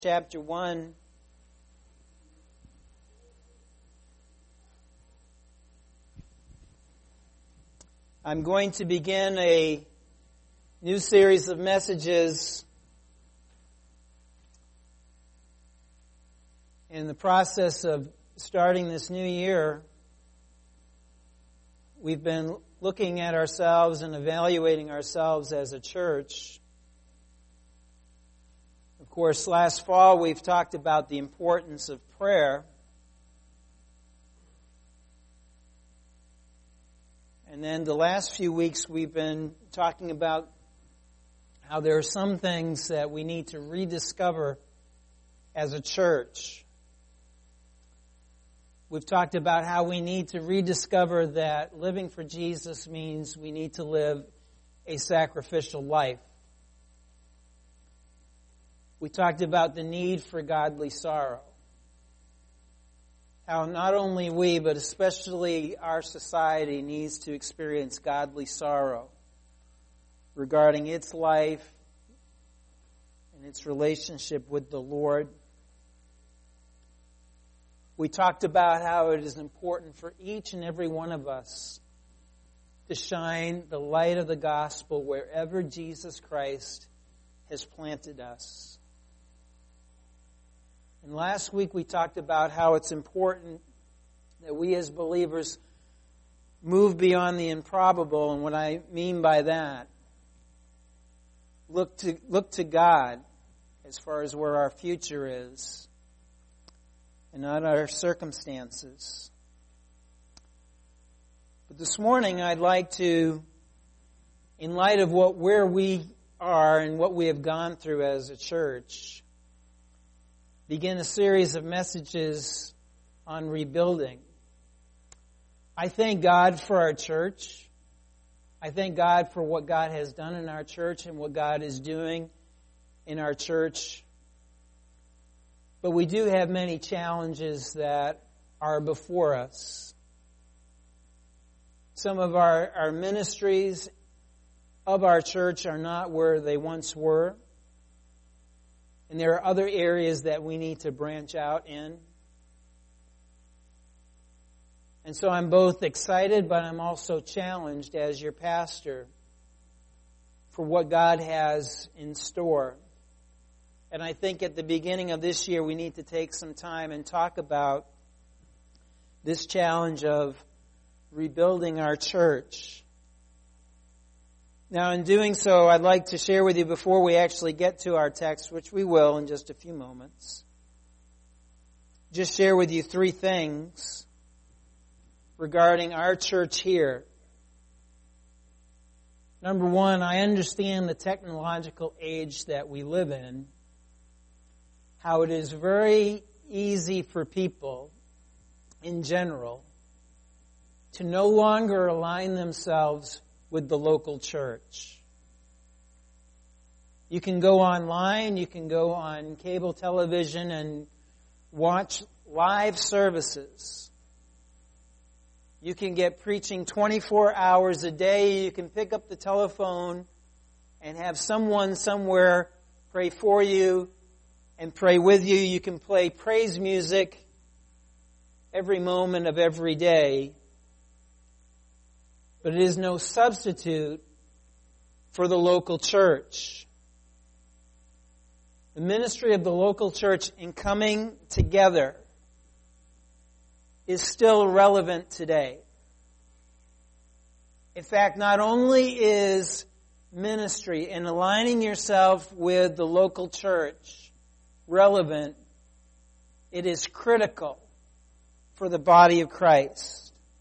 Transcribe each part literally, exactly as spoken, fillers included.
chapter one. I'm going to begin a new series of messages in the process of starting this new year. We've been looking at ourselves and evaluating ourselves as a church. Of course, last fall we've talked about the importance of prayer. And then the last few weeks we've been talking about how there are some things that we need to rediscover as a church. We've talked about how we need to rediscover that living for Jesus means we need to live a sacrificial life. We talked about the need for godly sorrow. How not only we, but especially our society needs to experience godly sorrow regarding its life and its relationship with the Lord. We talked about how it is important for each and every one of us to shine the light of the gospel wherever Jesus Christ has planted us. And last week we talked about how it's important that we as believers move beyond the improbable. And what I mean by that, look to, look to God as far as where our future is and not our circumstances. But this morning I'd like to, in light of what where we are and what we have gone through as a church, begin a series of messages on rebuilding. I thank God for our church. I thank God for what God has done in our church and what God is doing in our church. But we do have many challenges that are before us. Some of our, our ministries of our church are not where they once were. And there are other areas that we need to branch out in. And so I'm both excited, but I'm also challenged as your pastor for what God has in store. And I think at the beginning of this year, we need to take some time and talk about this challenge of rebuilding our church. Now, in doing so, I'd like to share with you before we actually get to our text, which we will in just a few moments, just share with you three things regarding our church here. Number one, I understand the technological age that we live in, how it is very easy for people in general to no longer align themselves with the local church. You can go online, you can go on cable television and watch live services. You can get preaching twenty-four hours a day. You can pick up the telephone and have someone somewhere pray for you and pray with you. You can play praise music every moment of every day. But it is no substitute for the local church. The ministry of the local church in coming together is still relevant today. In fact, not only is ministry and aligning yourself with the local church relevant, it is critical for the body of Christ.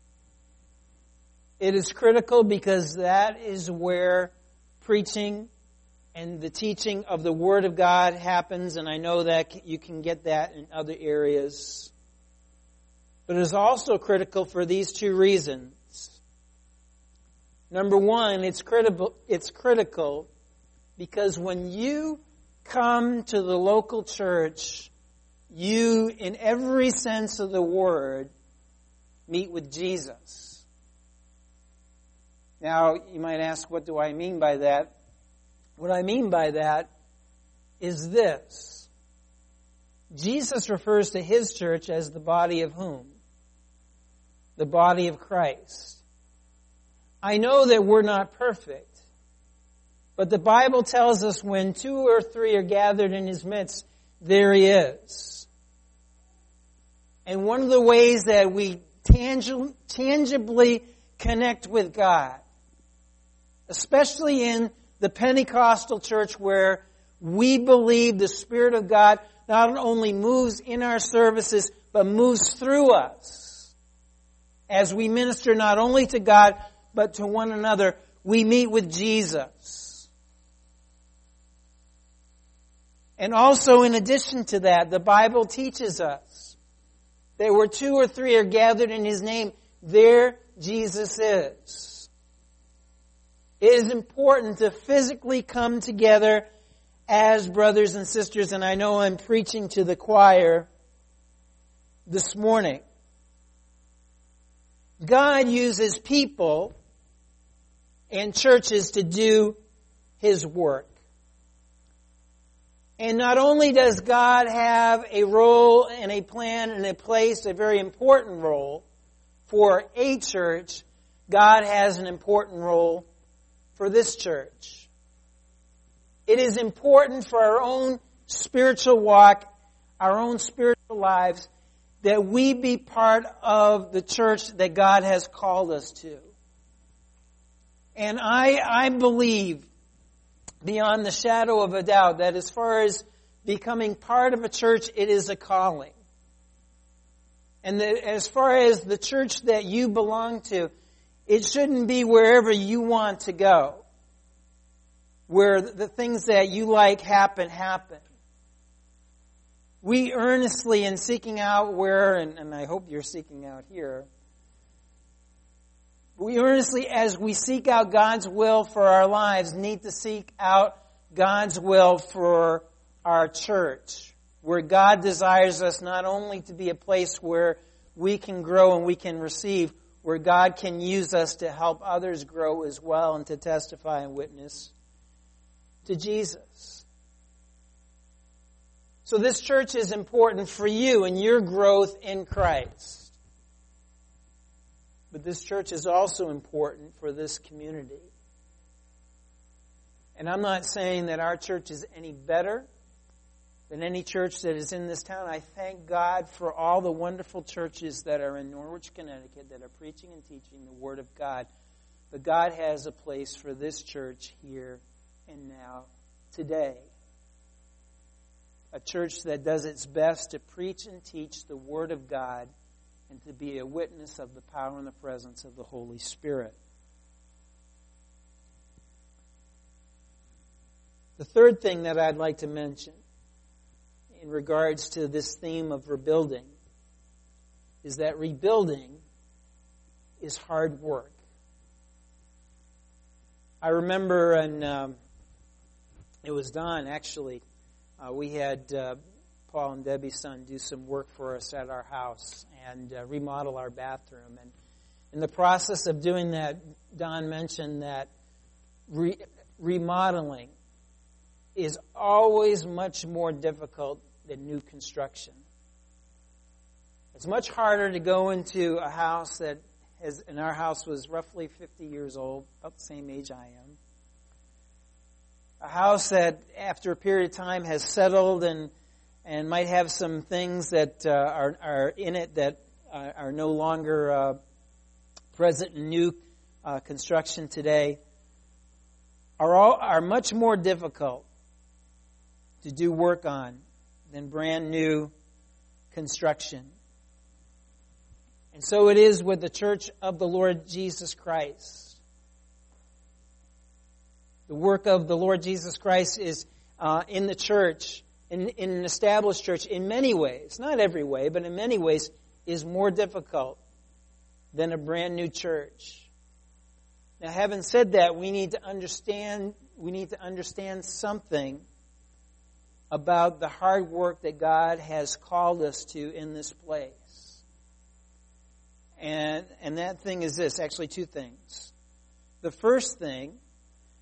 It is critical because that is where preaching and the teaching of the Word of God happens, and I know that you can get that in other areas. But it is also critical for these two reasons. Number one, it's critical, it's critical because when you come to the local church, you, in every sense of the word, meet with Jesus. Now, you might ask, what do I mean by that? What I mean by that is this. Jesus refers to His church as the body of whom? The body of Christ. I know that we're not perfect, but the Bible tells us when two or three are gathered in His midst, there He is. And one of the ways that we tangi- tangibly connect with God, especially in the Pentecostal church where we believe the Spirit of God not only moves in our services, but moves through us. As we minister not only to God, but to one another, we meet with Jesus. And also in addition to that, the Bible teaches us that where two or three are gathered in His name, there Jesus is. It is important to physically come together as brothers and sisters, and I know I'm preaching to the choir this morning. God uses people and churches to do His work. And not only does God have a role and a plan and a place, a very important role for a church, God has an important role for this church. It is important for our own spiritual walk, our own spiritual lives, that we be part of the church that God has called us to. And I, I believe, beyond the shadow of a doubt, that as far as becoming part of a church, it is a calling. And that as far as the church that you belong to, it shouldn't be wherever you want to go, where the things that you like happen, happen. We earnestly, in seeking out where, and, and I hope you're seeking out here, we earnestly, as we seek out God's will for our lives, need to seek out God's will for our church, where God desires us not only to be a place where we can grow and we can receive, where God can use us to help others grow as well and to testify and witness to Jesus. So this church is important for you and your growth in Christ. But this church is also important for this community. And I'm not saying that our church is any better than any church that is in this town. I thank God for all the wonderful churches that are in Norwich, Connecticut, that are preaching and teaching the Word of God. But God has a place for this church here and now, today. A church that does its best to preach and teach the Word of God and to be a witness of the power and the presence of the Holy Spirit. The third thing that I'd like to mention in regards to this theme of rebuilding is that rebuilding is hard work. I remember, and um, it was Don actually, uh, we had uh, Paul and Debbie's son do some work for us at our house and uh, remodel our bathroom. And in the process of doing that, Don mentioned that re- remodeling is always much more difficult than new construction. It's much harder to go into a house that has, and our house was roughly fifty years old, about the same age I am. A house that after a period of time has settled and and might have some things that uh, are, are in it that uh, are no longer uh, present in new uh, construction today, are all, are much more difficult to do work on than brand new construction. And so it is with the church of the Lord Jesus Christ. The work of the Lord Jesus Christ is uh, in the church, in, in an established church, in many ways, not every way, but in many ways, is more difficult than a brand new church. Now, having said that, we need to understand, we need to understand something about the hard work that God has called us to in this place. And, and that thing is this, actually two things. The first thing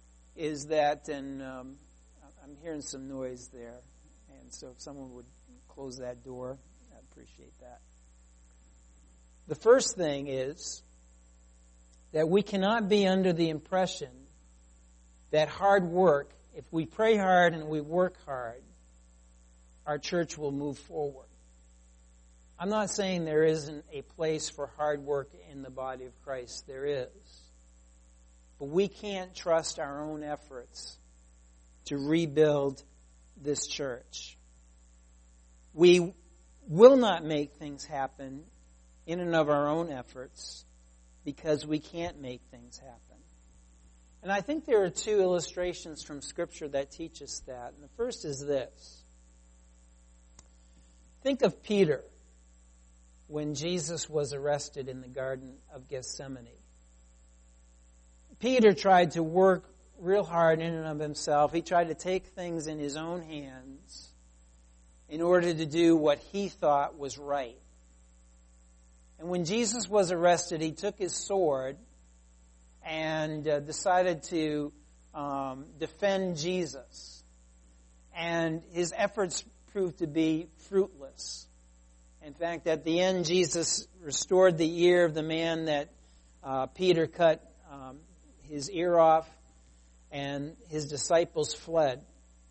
is that, and um, I'm hearing some noise there, and so if someone would close that door. I appreciate that. The first thing is that we cannot be under the impression that hard work, if we pray hard and we work hard, our church will move forward. I'm not saying there isn't a place for hard work in the body of Christ. There is. But we can't trust our own efforts to rebuild this church. We will not make things happen in and of our own efforts because we can't make things happen. And I think there are two illustrations from Scripture that teach us that. And the first is this. Think of Peter when Jesus was arrested in the Garden of Gethsemane. Peter tried to work real hard in and of himself. He tried to take things in his own hands in order to do what he thought was right. And when Jesus was arrested, he took his sword and uh, decided to um, defend Jesus. And his efforts proved to be fruitless. In fact, at the end, Jesus restored the ear of the man that uh, Peter cut um, his ear off, and his disciples fled.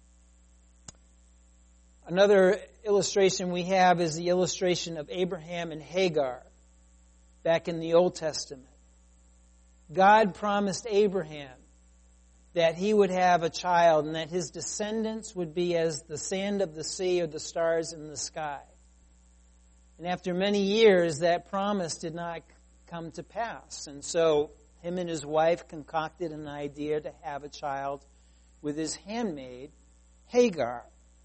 Another illustration we have is the illustration of Abraham and Hagar back in the Old Testament. God promised Abraham that he would have a child and that his descendants would be as the sand of the sea or the stars in the sky. And after many years, that promise did not come to pass. And so him and his wife concocted an idea to have a child with his handmaid, Hagar.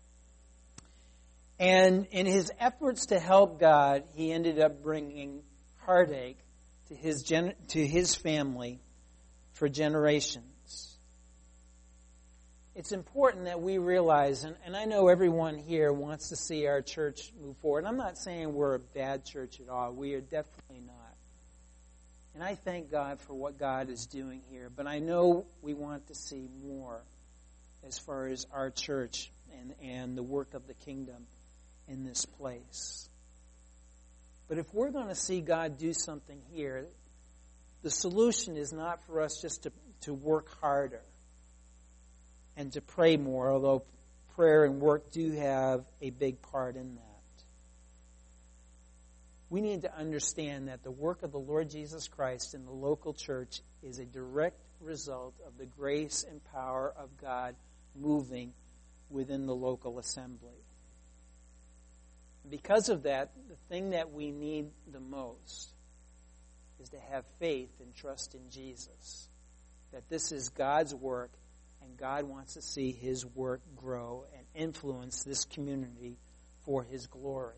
And in his efforts to help God, he ended up bringing heartache to his gen- to his family for generations. It's important that we realize, and, and I know everyone here wants to see our church move forward. I'm not saying we're a bad church at all. We are definitely not. And I thank God for what God is doing here. But I know we want to see more as far as our church and, and the work of the kingdom in this place. But if we're going to see God do something here, the solution is not for us just to, to work harder and to pray more, although prayer and work do have a big part in that. We need to understand that the work of the Lord Jesus Christ in the local church is a direct result of the grace and power of God moving within the local assembly. Because of that, the thing that we need the most is to have faith and trust in Jesus. That this is God's work, and God wants to see His work grow and influence this community for His glory.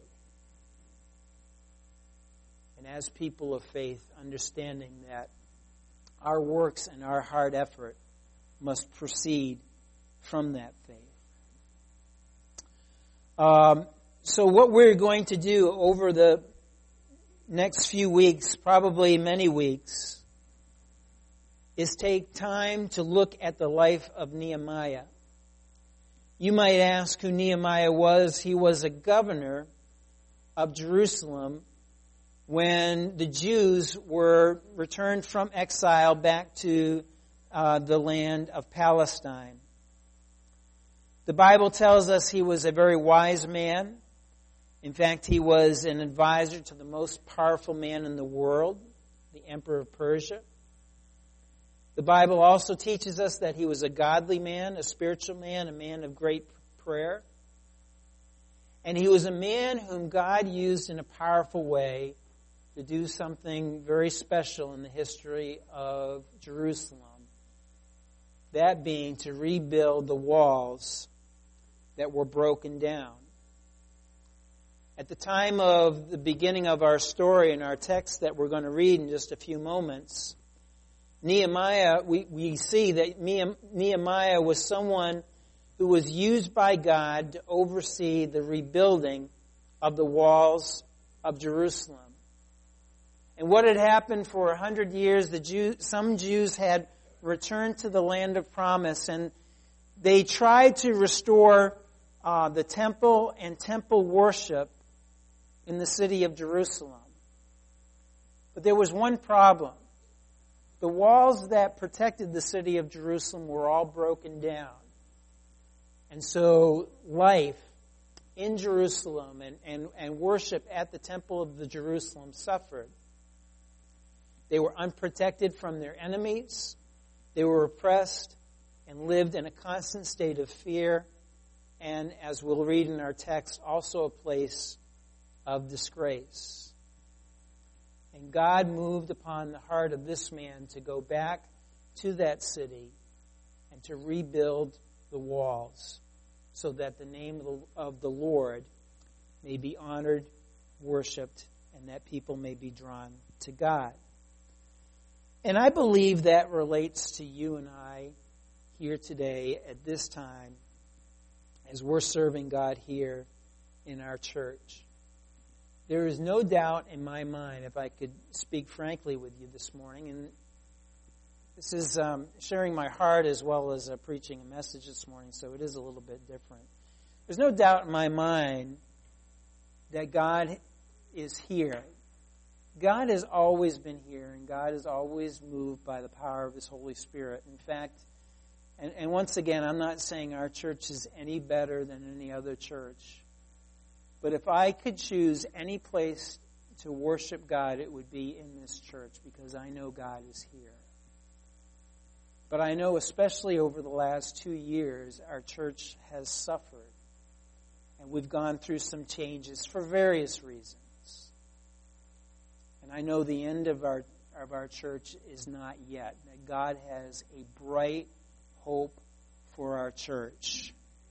And as people of faith, understanding that our works and our hard effort must proceed from that faith. Um, so what we're going to do over the next few weeks, probably many weeks, is take time to look at the life of Nehemiah. You might ask who Nehemiah was. He was a governor of Jerusalem when the Jews were returned from exile back to uh, the land of Palestine. The Bible tells us he was a very wise man. In fact, he was an advisor to the most powerful man in the world, the Emperor of Persia. The Bible also teaches us that he was a godly man, a spiritual man, a man of great prayer. And he was a man whom God used in a powerful way to do something very special in the history of Jerusalem. That being to rebuild the walls that were broken down. At the time of the beginning of our story and our text that we're going to read in just a few moments, Nehemiah, we, we see that Nehemiah was someone who was used by God to oversee the rebuilding of the walls of Jerusalem. And what had happened for a hundred years, the Jew, some Jews had returned to the land of promise, and they tried to restore uh, the temple and temple worship in the city of Jerusalem. But there was one problem. The walls that protected the city of Jerusalem were all broken down. And so life in Jerusalem and, and, and worship at the temple of the Jerusalem suffered. They were unprotected from their enemies. They were oppressed and lived in a constant state of fear. And as we'll read in our text, also a place of disgrace. And God moved upon the heart of this man to go back to that city and to rebuild the walls so that the name of the, of the Lord may be honored, worshipped, and that people may be drawn to God. And I believe that relates to you and I here today at this time as we're serving God here in our church. There is no doubt in my mind, if I could speak frankly with you this morning, and this is um, sharing my heart as well as uh, preaching a message this morning, so it is a little bit different. There's no doubt in my mind that God is here. God has always been here, and God has always moved by the power of His Holy Spirit. In fact, and, and once again, I'm not saying our church is any better than any other church. But if I could choose any place to worship God, it would be in this church because I know God is here. But I know especially over the last two years, our church has suffered. And we've gone through some changes for various reasons. And I know the end of our, of our church is not yet. That God has a bright hope for our church.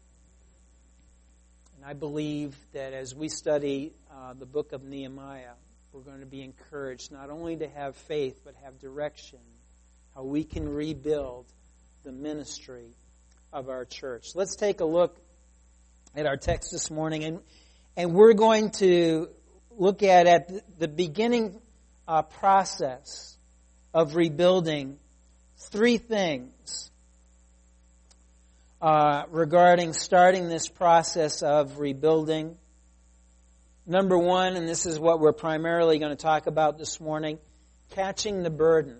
And I believe that as we study uh, the book of Nehemiah, we're going to be encouraged not only to have faith, but have direction, how we can rebuild the ministry of our church. Let's take a look at our text this morning, and and we're going to look at at the beginning uh, process of rebuilding three things uh, regarding starting this process of rebuilding. Number one, and this is what we're primarily going to talk about this morning, catching the burden.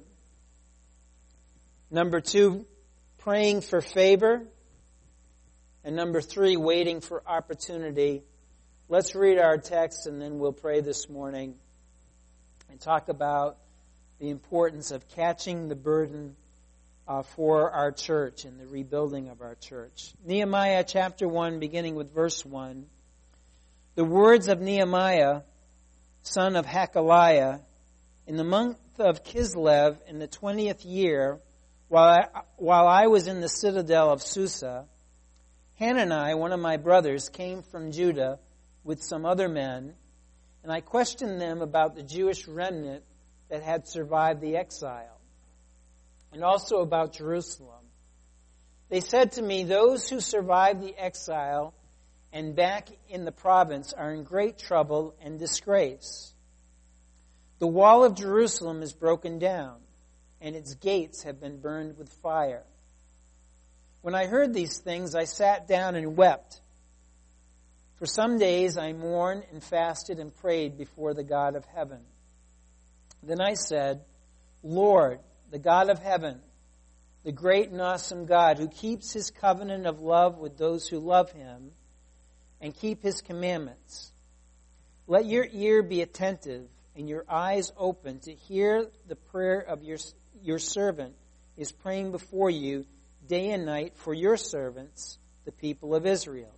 Number two, praying for favor. And number three, waiting for opportunity. Let's read our text and then we'll pray this morning and talk about the importance of catching the burden uh, for our church and the rebuilding of our church. Nehemiah chapter one, beginning with verse one. The words of Nehemiah, son of Hakaliah, in the month of Kislev, in the twentieth year, while I, while I was in the citadel of Susa, Hanani, one of my brothers, came from Judah with some other men, and I questioned them about the Jewish remnant that had survived the exile, and also about Jerusalem. They said to me, those who survived the exile and back in the province are in great trouble and disgrace. The wall of Jerusalem is broken down, and its gates have been burned with fire. When I heard these things, I sat down and wept. For some days I mourned and fasted and prayed before the God of heaven. Then I said, Lord, the God of heaven, the great and awesome God who keeps His covenant of love with those who love Him and keep His commandments, let your ear be attentive and your eyes open to hear the prayer of your, your servant is praying before you day and night for your servants, the people of Israel.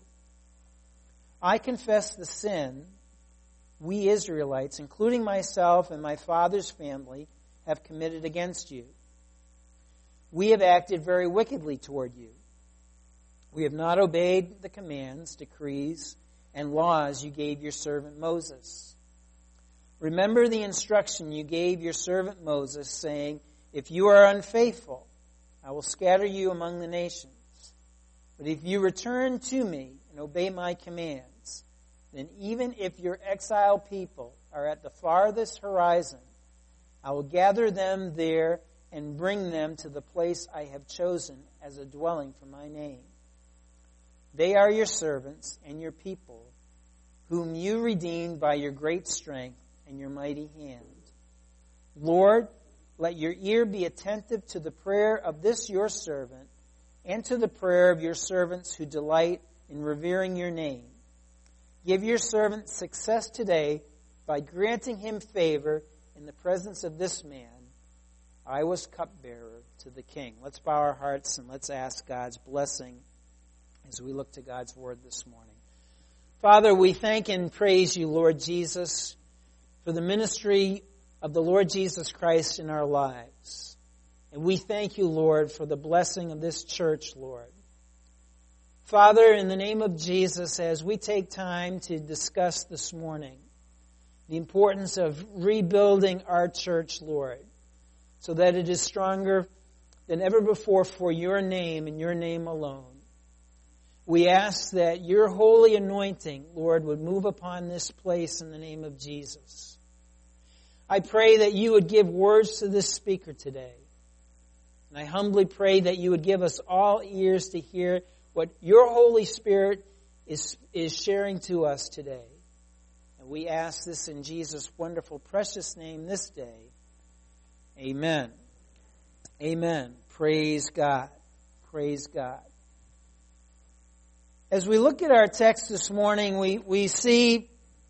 I confess the sin we Israelites, including myself and my father's family, have committed against you. We have acted very wickedly toward you. We have not obeyed the commands, decrees, and laws you gave your servant Moses. Remember the instruction you gave your servant Moses, saying, if you are unfaithful, I will scatter you among the nations. But if you return to me and obey my commands, then even if your exiled people are at the farthest horizon, I will gather them there and bring them to the place I have chosen as a dwelling for my name. They are your servants and your people, whom you redeemed by your great strength and your mighty hand. Lord, let your ear be attentive to the prayer of this your servant and to the prayer of your servants who delight in revering your name. Give your servant success today by granting him favor in the presence of this man. I was cupbearer to the king. Let's bow our hearts and let's ask God's blessing as we look to God's word this morning. Father, we thank and praise you, Lord Jesus, for the ministry of the Lord Jesus Christ in our lives. And we thank you, Lord, for the blessing of this church, Lord. Father, in the name of Jesus, as we take time to discuss this morning the importance of rebuilding our church, Lord, so that it is stronger than ever before for your name and your name alone. We ask that your holy anointing, Lord, would move upon this place in the name of Jesus. I pray that you would give words to this speaker today. And I humbly pray that you would give us all ears to hear what your Holy Spirit is, is sharing to us today. And we ask this in Jesus' wonderful, precious name this day. Amen. Amen. Praise God. Praise God. As we look at our text this morning, we, we see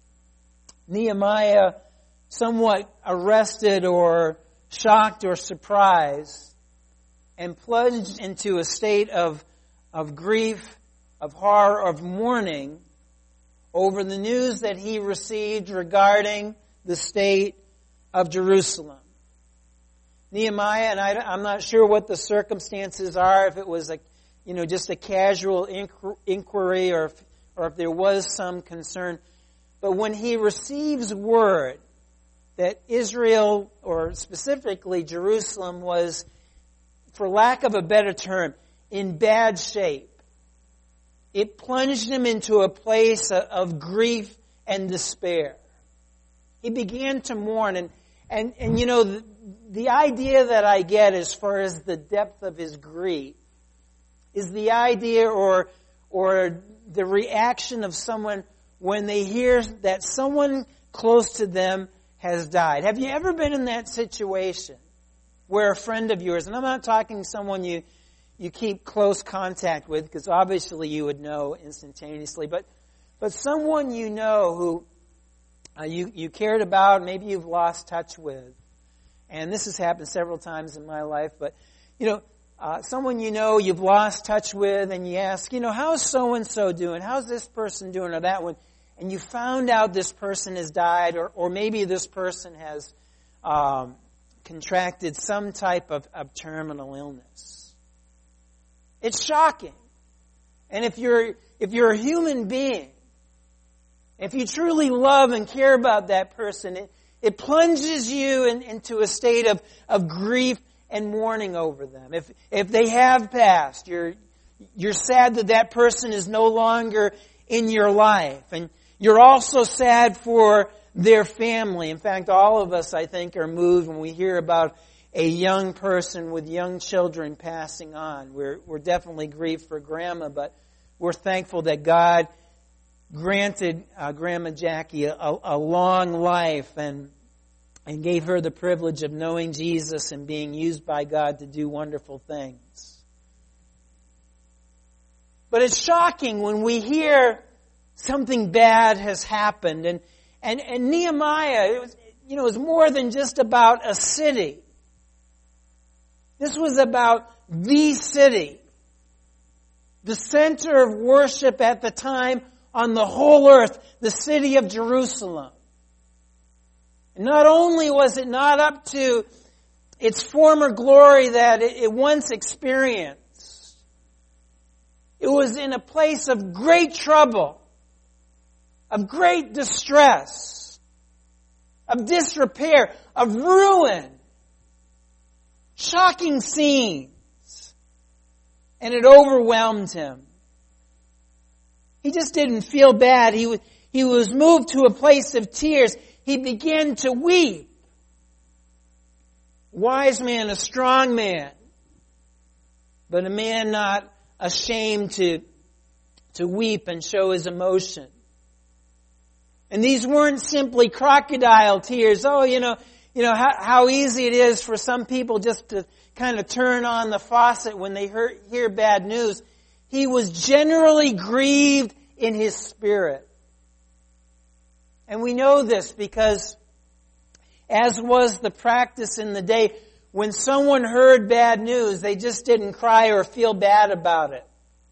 Nehemiah somewhat arrested or shocked or surprised and plunged into a state of, of grief, of horror, of mourning over the news that he received regarding the state of Jerusalem. Nehemiah, and I, I'm not sure what the circumstances are, if it was a, you know, just a casual inquiry or if, or if there was some concern. But when he receives word that Israel, or specifically Jerusalem, was, for lack of a better term, in bad shape, it plunged him into a place of grief and despair. He began to mourn, and and, and you know, the, the idea that I get as far as the depth of his grief is the idea or or the reaction of someone when they hear that someone close to them has died. Have you ever been in that situation where a friend of yours, and I'm not talking someone you you keep close contact with, because obviously you would know instantaneously, but but someone you know who uh, you you cared about, maybe you've lost touch with, and this has happened several times in my life, but you know, uh, someone you know you've lost touch with, and you ask, you know, how's so and so doing? How's this person doing, or that one? And you found out this person has died, or or maybe this person has um, contracted some type of, of terminal illness. It's shocking. And if you're if you're a human being, if you truly love and care about that person, it, it plunges you in, into a state of, of grief and mourning over them. If if they have passed, you're you're sad that that person is no longer in your life. And you're also sad for their family. In fact, all of us, I think, are moved when we hear about a young person with young children passing on. We're we're definitely grieved for Grandma, but we're thankful that God granted uh, Grandma Jackie a, a long life and and gave her the privilege of knowing Jesus and being used by God to do wonderful things. But it's shocking when we hear something bad has happened, and and and Nehemiah, it was, you know, it was more than just about a city. This was about the city, the center of worship at the time on the whole earth, the city of Jerusalem. And not only was it not up to its former glory that it, it once experienced, it was in a place of great trouble, of great distress, of disrepair, of ruin. Shocking scenes. And it overwhelmed him. He just didn't feel bad. He was, he was moved to a place of tears. He began to weep. Wise man, a strong man, but a man not ashamed to, to weep and show his emotion. And these weren't simply crocodile tears. Oh, you know, you know how, how easy it is for some people just to kind of turn on the faucet when they hear, hear bad news. He was generally grieved in his spirit. And we know this because, as was the practice in the day, when someone heard bad news, they just didn't cry or feel bad about it.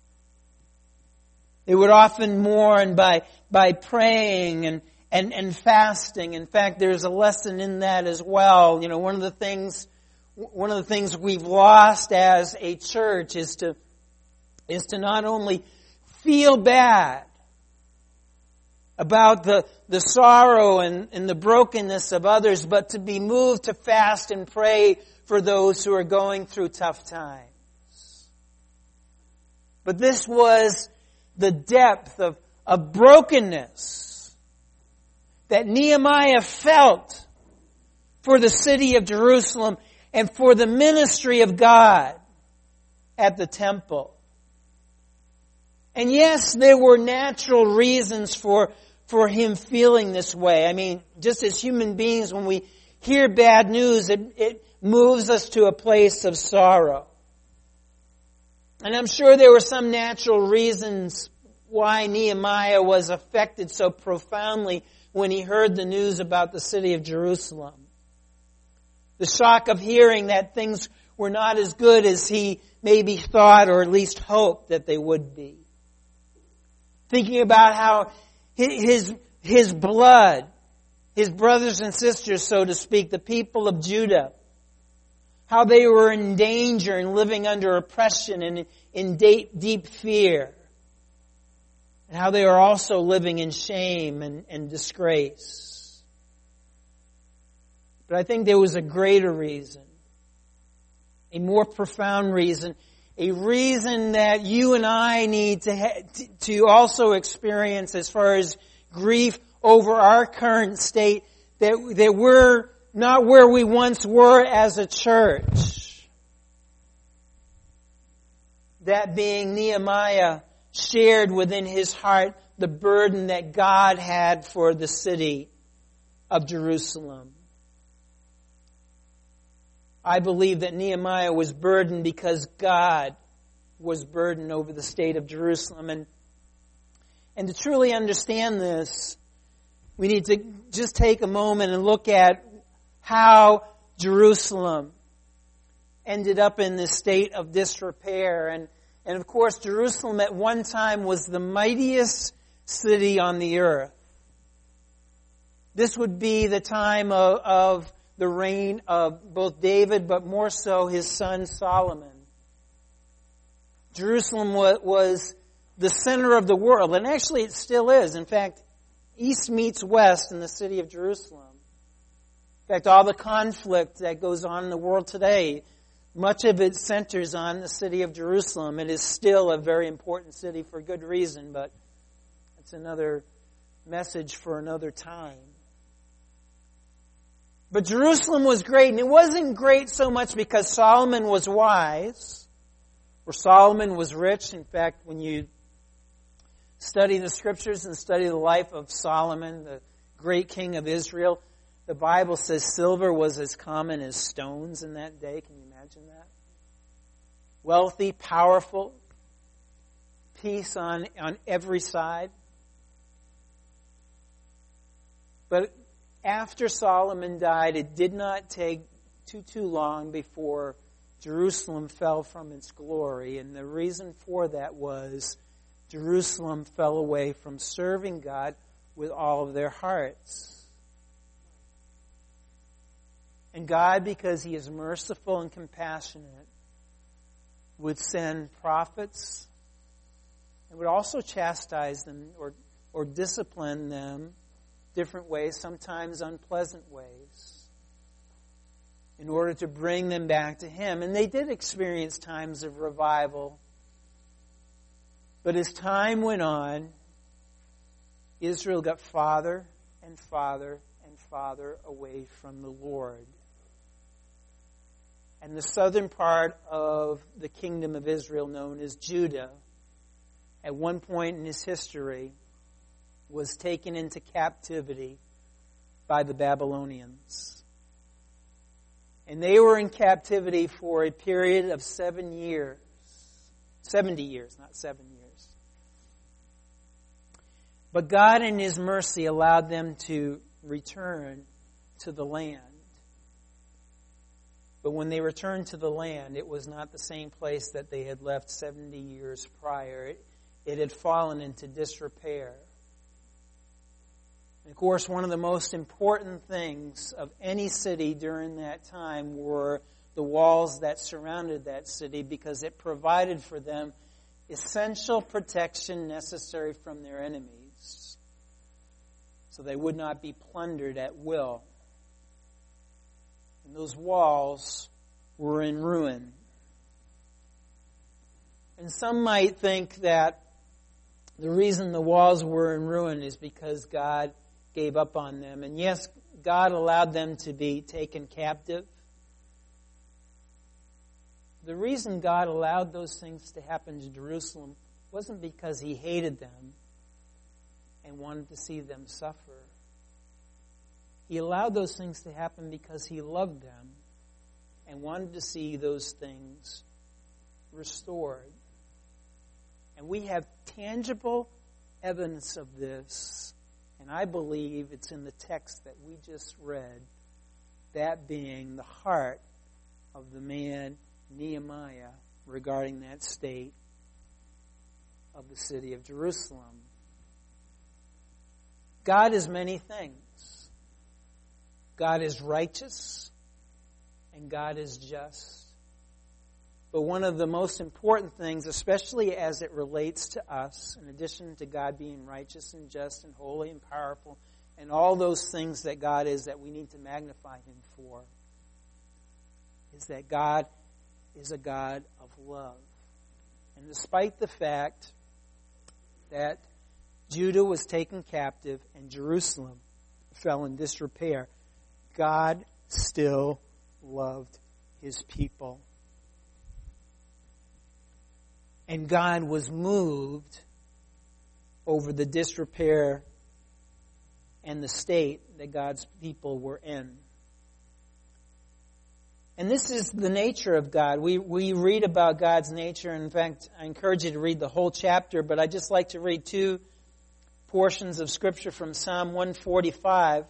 They would often mourn by, by praying and, and, and fasting. In fact, there's a lesson in that as well. You know, one of the things, one of the things we've lost as a church is to, is to not only feel bad about the, the sorrow and, and the brokenness of others, but to be moved to fast and pray for those who are going through tough times. But this was the depth of, of brokenness that Nehemiah felt for the city of Jerusalem and for the ministry of God at the temple. And yes, there were natural reasons for, for him feeling this way. I mean, just as human beings, when we hear bad news, it, it moves us to a place of sorrow. And I'm sure there were some natural reasons why Nehemiah was affected so profoundly when he heard the news about the city of Jerusalem. The shock of hearing that things were not as good as he maybe thought or at least hoped that they would be. Thinking about how his, his blood, his brothers and sisters, so to speak, the people of Judah, how they were in danger and living under oppression and in deep, deep fear. And how they were also living in shame and, and disgrace. But I think there was a greater reason, a more profound reason, a reason that you and I need to, ha- to also experience as far as grief over our current state, that, that we're not where we once were as a church. That being Nehemiah shared within his heart the burden that God had for the city of Jerusalem. I believe that Nehemiah was burdened because God was burdened over the state of Jerusalem. And, and to truly understand this, we need to just take a moment and look at how Jerusalem ended up in this state of disrepair. And, and of course, Jerusalem at one time was the mightiest city on the earth. This would be the time of, of the reign of both David, but more so his son Solomon. Jerusalem was the center of the world, and actually it still is. In fact, east meets west in the city of Jerusalem. In fact, all the conflict that goes on in the world today, much of it centers on the city of Jerusalem. It is still a very important city for good reason, but it's another message for another time. But Jerusalem was great, and it wasn't great so much because Solomon was wise, or Solomon was rich. In fact, when you study the scriptures and study the life of Solomon, the great king of Israel, the Bible says silver was as common as stones in that day. Can you imagine that? Wealthy, powerful, peace on, on every side. But after Solomon died, it did not take too, too long before Jerusalem fell from its glory. And the reason for that was Jerusalem fell away from serving God with all of their hearts. And God, because He is merciful and compassionate, would send prophets and would also chastise them or, or discipline them different ways, sometimes unpleasant ways, in order to bring them back to Him. And they did experience times of revival. But as time went on, Israel got farther and farther and farther away from the Lord. And the southern part of the kingdom of Israel, known as Judah, at one point in his history, was taken into captivity by the Babylonians. And they were in captivity for a period of seven years. Seventy years, not seven years. But God in His mercy allowed them to return to the land. But when they returned to the land, it was not the same place that they had left seventy years prior. It, it had fallen into disrepair. And of course, one of the most important things of any city during that time were the walls that surrounded that city, because it provided for them essential protection necessary from their enemies, so they would not be plundered at will. And those walls were in ruin. And some might think that the reason the walls were in ruin is because God gave up on them. And yes, God allowed them to be taken captive. The reason God allowed those things to happen to Jerusalem wasn't because He hated them and wanted to see them suffer. He allowed those things to happen because He loved them and wanted to see those things restored. And we have tangible evidence of this, and I believe it's in the text that we just read, that being the heart of the man Nehemiah regarding that state of the city of Jerusalem. God is many things. God is righteous and God is just. But one of the most important things, especially as it relates to us, in addition to God being righteous and just and holy and powerful, and all those things that God is that we need to magnify Him for, is that God is a God of love. And despite the fact that Judah was taken captive and Jerusalem fell in disrepair, God still loved His people. And God was moved over the disrepair and the state that God's people were in. And this is the nature of God. We we read about God's nature. In fact, I encourage you to read the whole chapter, but I just like to read two portions of Scripture from Psalm one forty-five.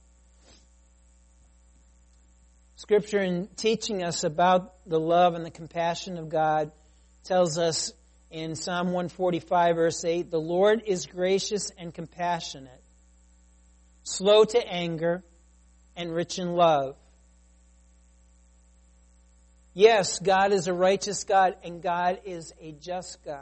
Scripture, in teaching us about the love and the compassion of God, tells us in Psalm one forty-five, verse eight, "The Lord is gracious and compassionate, slow to anger, and rich in love." Yes, God is a righteous God, and God is a just God.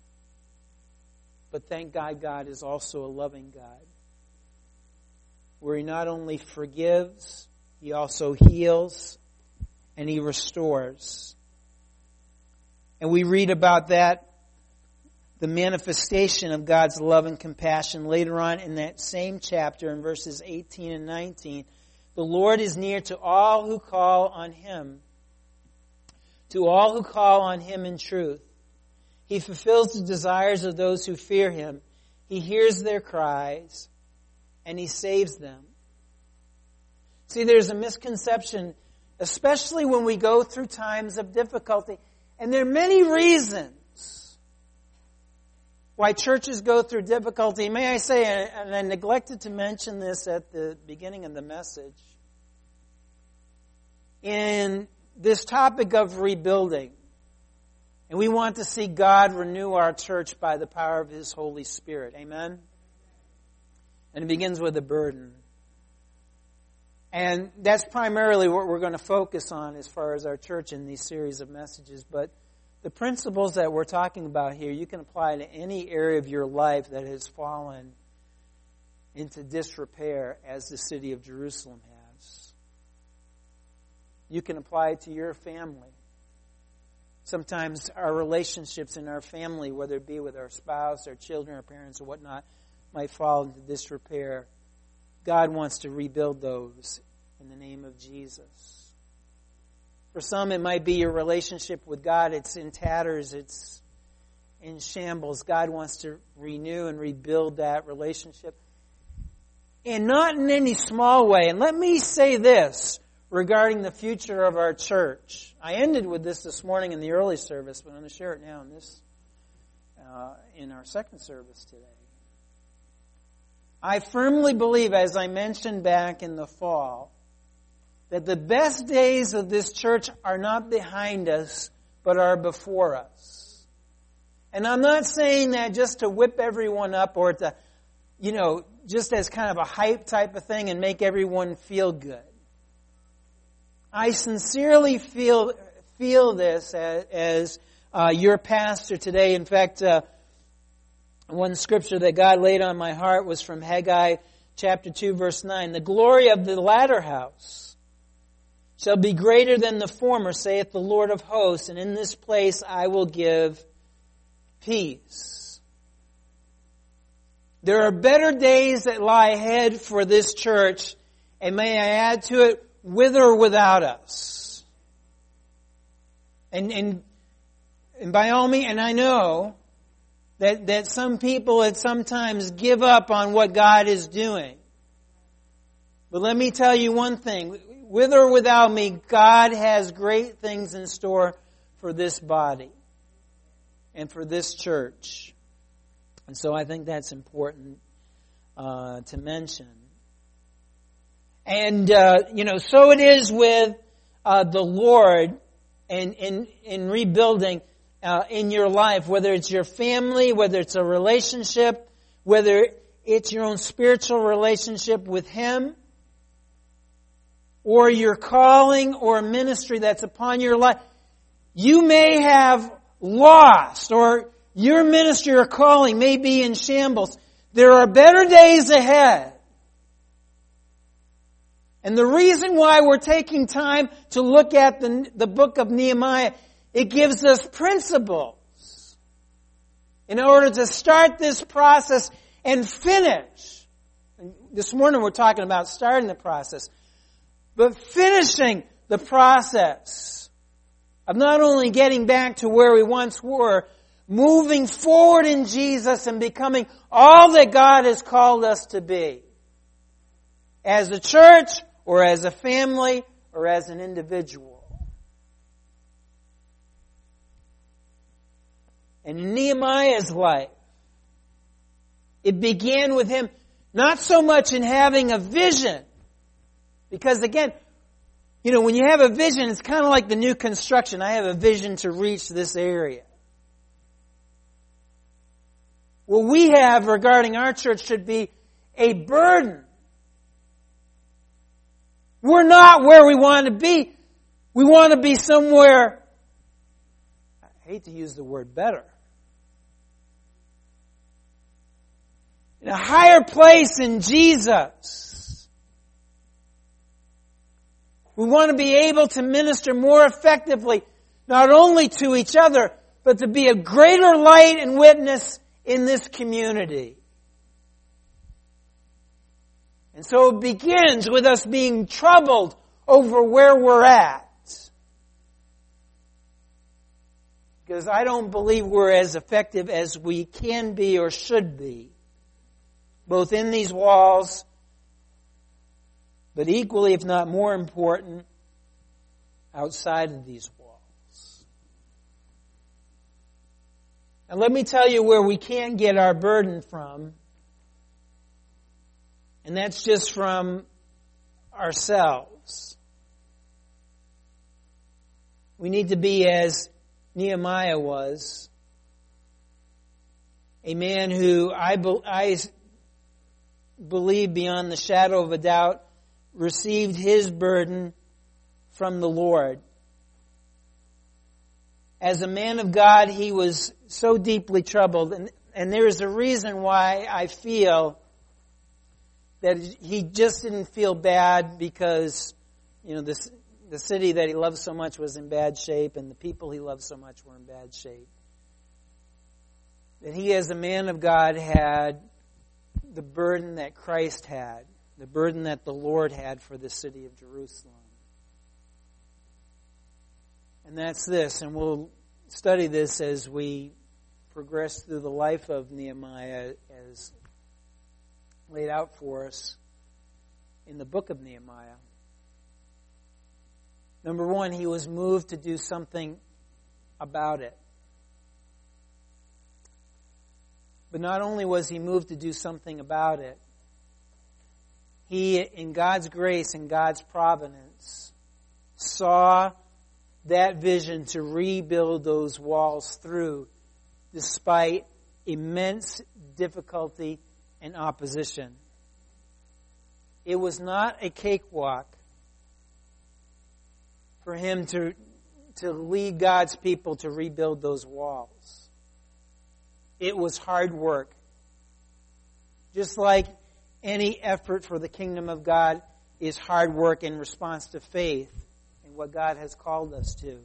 But thank God, God is also a loving God, where He not only forgives, He also heals, and He restores. And we read about that, the manifestation of God's love and compassion, later on in that same chapter in verses eighteen and nineteen. "The Lord is near to all who call on Him, to all who call on Him in truth. He fulfills the desires of those who fear Him. He hears their cries, and He saves them." See, there's a misconception, especially when we go through times of difficulty. And there are many reasons why churches go through difficulty. May I say, and I neglected to mention this at the beginning of the message, in this topic of rebuilding, and we want to see God renew our church by the power of His Holy Spirit. Amen? And it begins with a burden. And that's primarily what we're going to focus on as far as our church in these series of messages. But the principles that we're talking about here, you can apply to any area of your life that has fallen into disrepair as the city of Jerusalem has. You can apply it to your family. Sometimes our relationships in our family, whether it be with our spouse, our children, our parents, or whatnot, might fall into disrepair. God wants to rebuild those in the name of Jesus. For some, it might be your relationship with God. It's in tatters. It's in shambles. God wants to renew and rebuild that relationship. And not in any small way. And let me say this regarding the future of our church. I ended with this this morning in the early service, but I'm going to share it now in this, uh, in our second service today. I firmly believe, as I mentioned back in the fall, that the best days of this church are not behind us, but are before us. And I'm not saying that just to whip everyone up or to, you know, just as kind of a hype type of thing and make everyone feel good. I sincerely feel feel this as, as uh, your pastor today. In fact, uh, one scripture that God laid on my heart was from Haggai chapter two, verse nine. The glory of the latter house shall be greater than the former, saith the Lord of hosts, and in this place I will give peace. There are better days that lie ahead for this church, and may I add to it, with or without us. And and and by all means, and I know that, that some people at sometimes give up on what God is doing. But let me tell you one thing. With or without me, God has great things in store for this body and for this church. And so I think that's important uh, to mention. And, uh, you know, so it is with uh, the Lord and in, in rebuilding uh, in your life, whether it's your family, whether it's a relationship, whether it's your own spiritual relationship with Him, or your calling or ministry that's upon your life. You may have lost, or your ministry or calling may be in shambles. There are better days ahead. And the reason why we're taking time to look at the, the book of Nehemiah, it gives us principles in order to start this process and finish. And this morning we're talking about starting the process, but finishing the process of not only getting back to where we once were, moving forward in Jesus and becoming all that God has called us to be. As a church, or as a family, or as an individual. And in Nehemiah's life, it began with him not so much in having a vision, because again, you know, when you have a vision, it's kind of like the new construction. I have a vision to reach this area. What we have regarding our church should be a burden. We're not where we want to be. We want to be somewhere, I hate to use the word better, in a higher place in Jesus. We want to be able to minister more effectively, not only to each other, but to be a greater light and witness in this community. And so it begins with us being troubled over where we're at. Because I don't believe we're as effective as we can be or should be, both in these walls, but equally, if not more important, outside of these walls. And let me tell you where we can't get our burden from. And that's just from ourselves. We need to be as Nehemiah was, a man who I, be, I believe beyond the shadow of a doubt received his burden from the Lord. As a man of God, he was so deeply troubled. And, and there is a reason why I feel that he just didn't feel bad because, you know, this, the city that he loved so much was in bad shape and the people he loved so much were in bad shape. That he, as a man of God, had the burden that Christ had, the burden that the Lord had for the city of Jerusalem. And that's this, and we'll study this as we progress through the life of Nehemiah as laid out for us in the book of Nehemiah. Number one, he was moved to do something about it. But not only was he moved to do something about it, he, in God's grace and God's providence, saw that vision to rebuild those walls through, despite immense difficulty and opposition. It was not a cakewalk for him to, to lead God's people to rebuild those walls. It was hard work. Just like any effort for the kingdom of God is hard work in response to faith and what God has called us to.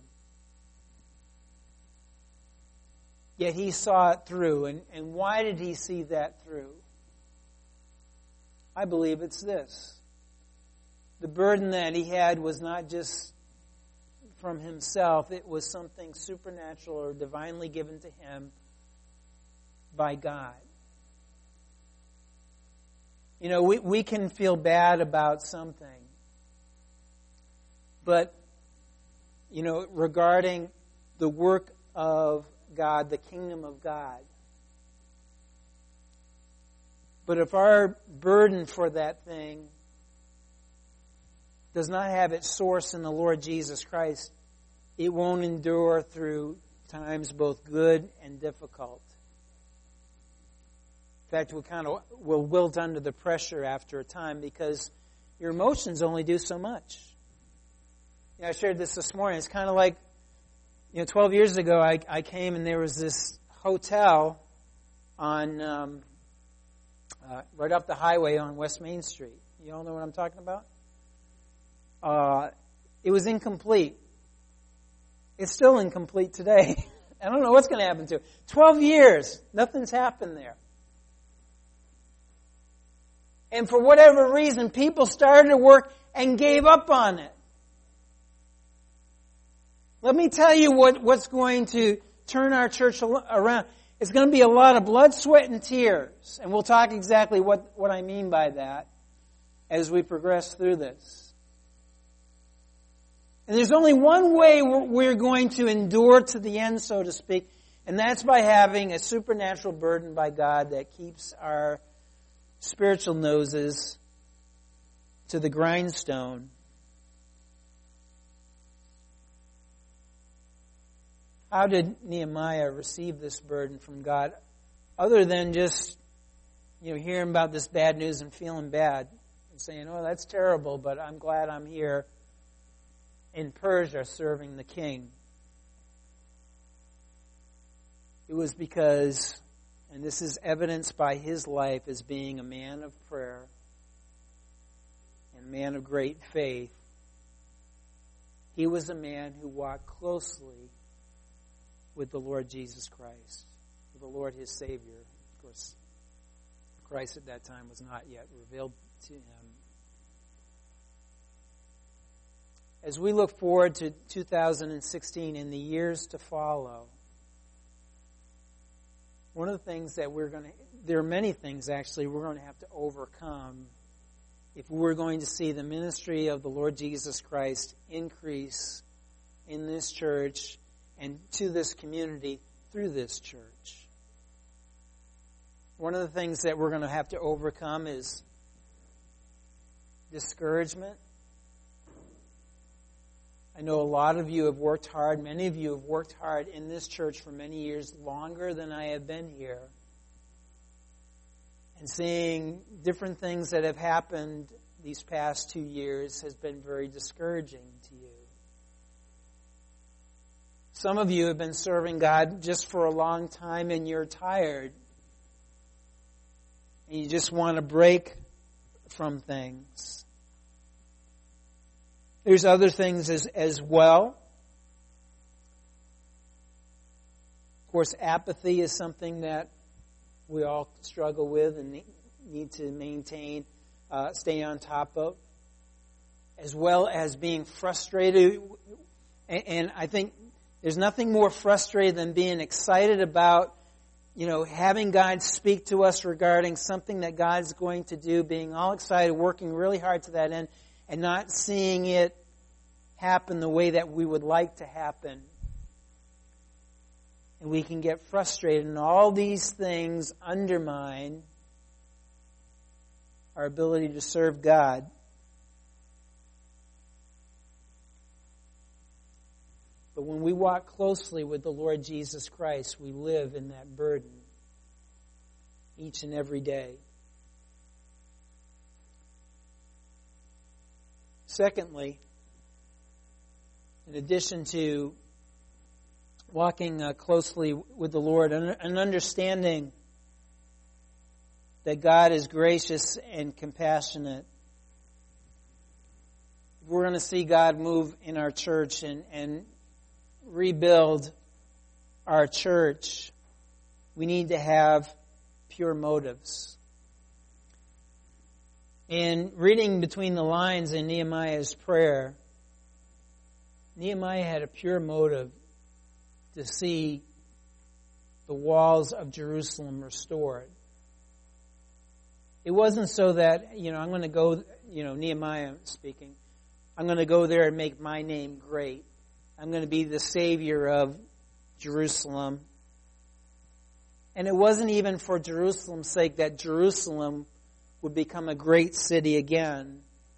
Yet he saw it through. And, and why did he see that through? I believe it's this. The burden that he had was not just from himself. It was something supernatural or divinely given to him by God. You know, we, we can feel bad about something. But, you know, regarding the work of God, the kingdom of God. But if our burden for that thing does not have its source in the Lord Jesus Christ, it won't endure through times both good and difficult. In fact, we kind of will wilt under the pressure after a time because your emotions only do so much. You know, I shared this this morning. It's kind of like, you know, twelve years ago I, I came and there was this hotel on um, uh, right off the highway on West Main Street. You all know what I'm talking about? Uh, it was incomplete. It's still incomplete today. I don't know what's going to happen to it. Twelve years, nothing's happened there. And for whatever reason, people started to work and gave up on it. Let me tell you what, what's going to turn our church around. It's going to be a lot of blood, sweat, and tears. And we'll talk exactly what, what I mean by that as we progress through this. And there's only one way we're going to endure to the end, so to speak, and that's by having a supernatural burden by God that keeps our spiritual noses to the grindstone. How did Nehemiah receive this burden from God, other than just, you know, hearing about this bad news and feeling bad and saying, "Oh, that's terrible, but I'm glad I'm here in Persia serving the king"? It was because, and this is evidenced by his life as being a man of prayer and a man of great faith. He was a man who walked closely with the Lord Jesus Christ, with the Lord his Savior. Of course, Christ at that time was not yet revealed to him. As we look forward to two thousand sixteen and the years to follow, one of the things that we're going to, there are many things actually we're going to have to overcome if we're going to see the ministry of the Lord Jesus Christ increase in this church and to this community through this church. One of the things that we're going to have to overcome is discouragement. I know a lot of you have worked hard. Many of you have worked hard in this church for many years, longer than I have been here. And seeing different things that have happened these past two years has been very discouraging to you. Some of you have been serving God just for a long time and you're tired. And you just want to break from things. There's other things as, as well. Of course, apathy is something that we all struggle with and need to maintain, uh, stay on top of. As well as being frustrated. And, and I think there's nothing more frustrating than being excited about you know, having God speak to us regarding something that God's going to do, being all excited, working really hard to that end, and not seeing it happen the way that we would like to happen. And we can get frustrated, and all these things undermine our ability to serve God. But when we walk closely with the Lord Jesus Christ, we live in that burden each and every day. Secondly, in addition to walking uh, closely with the Lord, an, an understanding that God is gracious and compassionate. We're going to see God move in our church and, and rebuild our church. We need to have pure motives. In reading between the lines in Nehemiah's prayer, Nehemiah had a pure motive to see the walls of Jerusalem restored. It wasn't so that, you know, I'm going to go, you know, Nehemiah speaking, I'm going to go there and make my name great. I'm going to be the savior of Jerusalem. And it wasn't even for Jerusalem's sake that Jerusalem would become a great city again.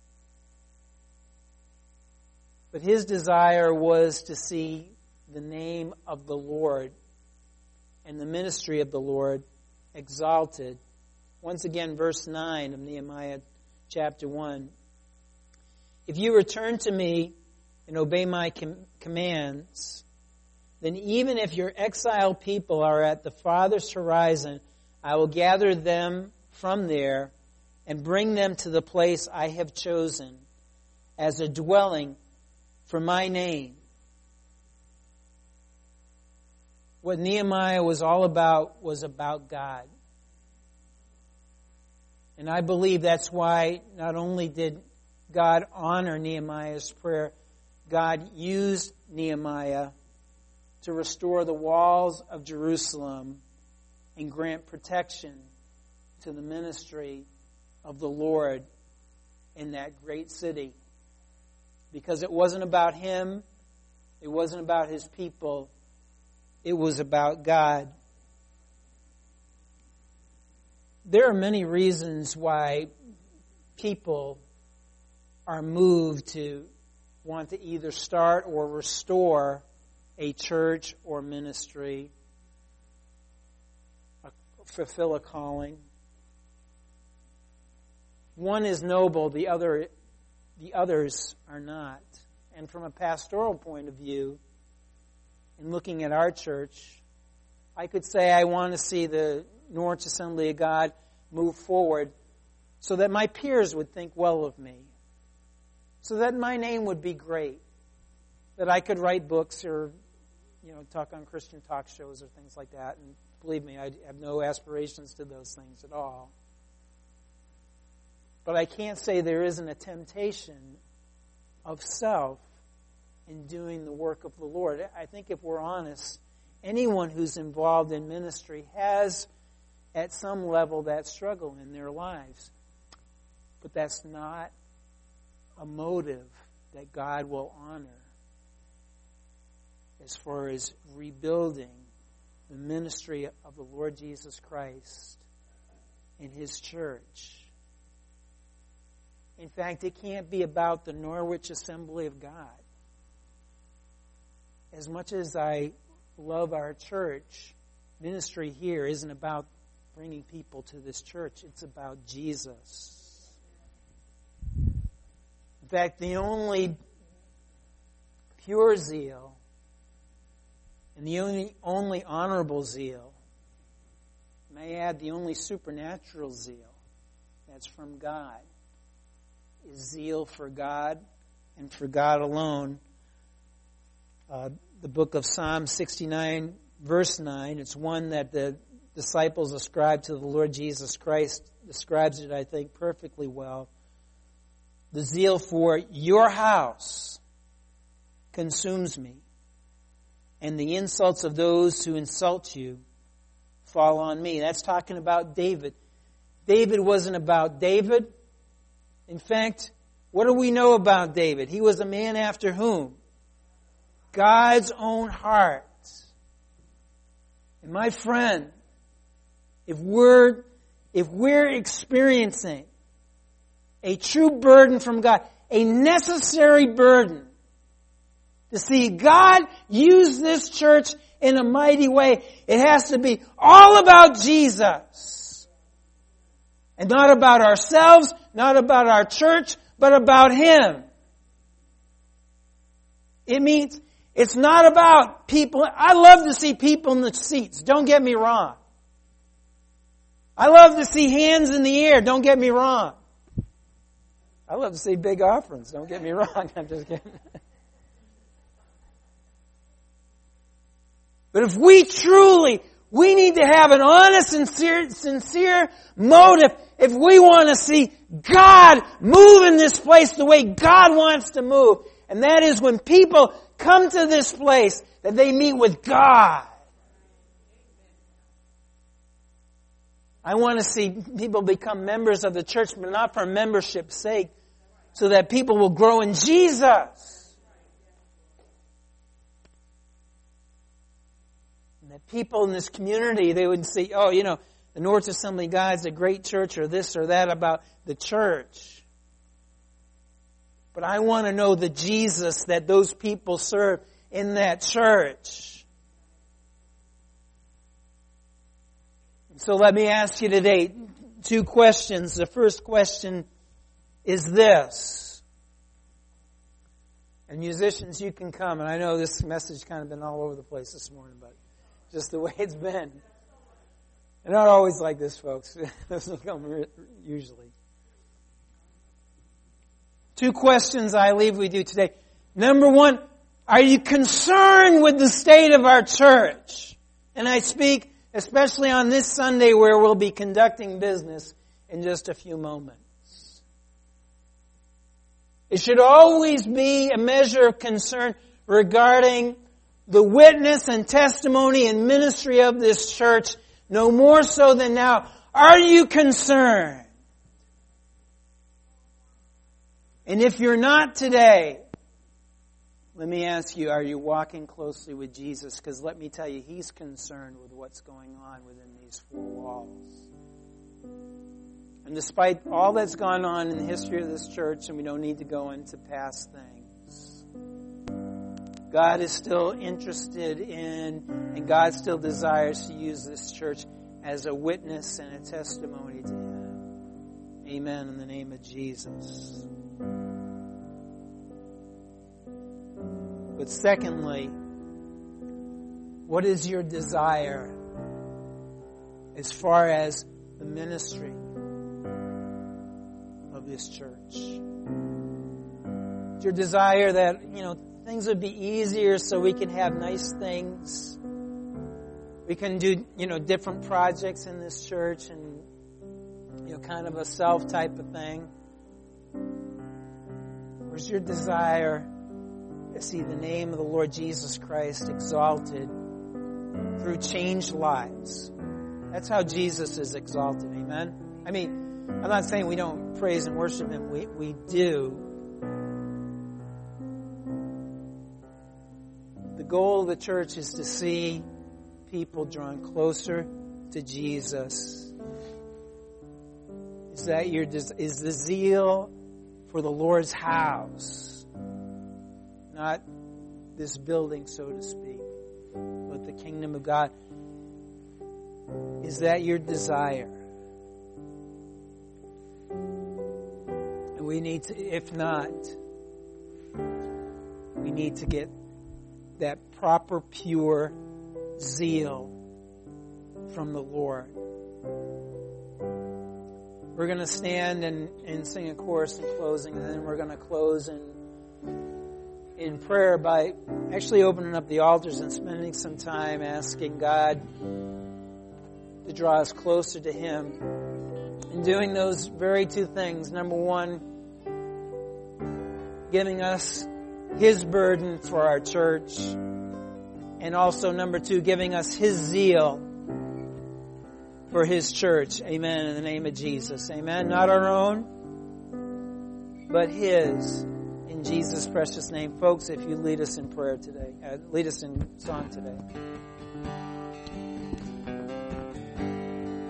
But his desire was to see the name of the Lord and the ministry of the Lord exalted. Once again, verse nine of Nehemiah chapter one. If you return to me and obey my com- commands, then even if your exiled people are at the farthest horizon, I will gather them from there and bring them to the place I have chosen as a dwelling for my name. What Nehemiah was all about was about God. And I believe that's why not only did God honor Nehemiah's prayer, God used Nehemiah to restore the walls of Jerusalem and grant protection to the ministry of the Lord in that great city. Because it wasn't about him, it wasn't about his people, it was about God. There are many reasons why people are moved to want to either start or restore a church or ministry, fulfill a calling. One is noble, the other, the others are not. And from a pastoral point of view, in looking at our church, I could say I want to see the Norwich Assembly of God move forward so that my peers would think well of me, so that my name would be great, that I could write books or, you know, talk on Christian talk shows or things like that. And believe me, I have no aspirations to those things at all. But I can't say there isn't a temptation of self in doing the work of the Lord. I think if we're honest, anyone who's involved in ministry has at some level that struggle in their lives. But that's not a motive that God will honor as far as rebuilding the ministry of the Lord Jesus Christ in His church. In fact, it can't be about the Norwich Assembly of God. As much as I love our church, ministry here isn't about bringing people to this church. It's about Jesus. In fact, the only pure zeal and the only, only honorable zeal, may I add the only supernatural zeal that's from God, is zeal for God and for God alone. Uh, the book of Psalm sixty-nine, verse nine, it's one that the disciples ascribed to the Lord Jesus Christ, describes it, I think, perfectly well. The zeal for your house consumes me, and the insults of those who insult you fall on me. That's talking about David. David wasn't about David. In fact, what do we know about David? He was a man after whom? God's own heart. And my friend, if we're, if we're experiencing a true burden from God, a necessary burden to see God use this church in a mighty way, it has to be all about Jesus. And not about ourselves, not about our church, but about Him. It means it's not about people. I love to see people in the seats. Don't get me wrong. I love to see hands in the air. Don't get me wrong. I love to see big offerings. Don't get me wrong. I'm just kidding. But if we truly, we need to have an honest, sincere, sincere motive if we want to see God move in this place the way God wants to move. And that is when people come to this place that they meet with God. I want to see people become members of the church, but not for membership's sake, so that people will grow in Jesus. And that people in this community, they would say, oh, you know, the North Assembly God's a great church, or this or that about the church. But I want to know the Jesus that those people serve in that church. So let me ask you today two questions. The first question is this. And musicians, you can come. And I know this message kind of been all over the place this morning, but just the way it's been. And not always like this, folks. It doesn't come usually. Two questions I leave with you today. Number one, are you concerned with the state of our church? And I speak especially on this Sunday where we'll be conducting business in just a few moments. It should always be a measure of concern regarding the witness and testimony and ministry of this church, no more so than now. Are you concerned? And if you're not today, let me ask you, are you walking closely with Jesus? Because let me tell you, He's concerned with what's going on within these four walls. And despite all that's gone on in the history of this church, and we don't need to go into past things, God is still interested in, and God still desires to use this church as a witness and a testimony to Him. Amen, in the name of Jesus. But secondly, what is your desire as far as the ministry of this church? Is your desire that, you know, things would be easier so we can have nice things? We can do, you know, different projects in this church and, you know, kind of a self type of thing? Or is your desire to see the name of the Lord Jesus Christ exalted through changed lives? That's how Jesus is exalted. Amen? I mean, I'm not saying we don't praise and worship Him. We, we do. The goal of the church is to see people drawn closer to Jesus. Is that your, is the zeal for the Lord's house? Not this building, so to speak, but the kingdom of God. Is that your desire? And we need to, if not, we need to get that proper, pure zeal from the Lord. We're going to stand and, and sing a chorus in closing, and then we're going to close in in prayer by actually opening up the altars and spending some time asking God to draw us closer to Him. And doing those very two things. Number one, giving us His burden for our church. And also, number two, giving us His zeal for His church. Amen. In the name of Jesus. Amen. Not our own, but His. In Jesus' precious name. Folks, if you lead us in prayer today, uh, lead us in song today.